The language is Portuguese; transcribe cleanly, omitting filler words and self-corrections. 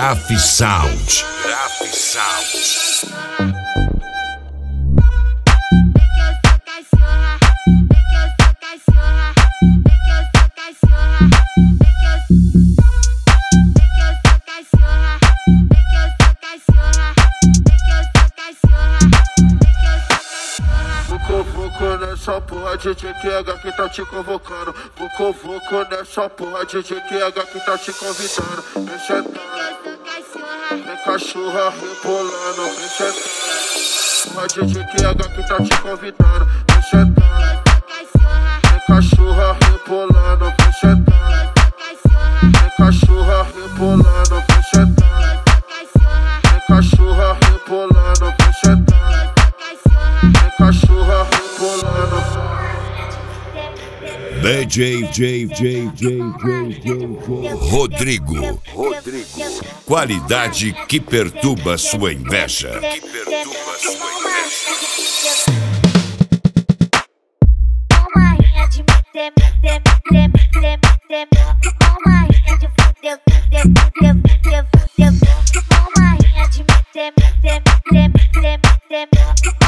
Graf Sound. Graf Sound. Vucu nessa porra, DJ QH que tá te convocando. Vucu nessa porra, DJ QH que tá te convidando. Vem sentando, vem cachorra rebolando. Vem sentando, porra, DJ QH que tá te convidando. Vem sentando, vem cachorra rebolando. Vem sentando, vem cachorra rebolando. Vem sentando, vem cachorra rebolando. Vem sentando, vem cachorra rebolando. DJ Rodrigo. Qualidade que perturba sua inveja. Uma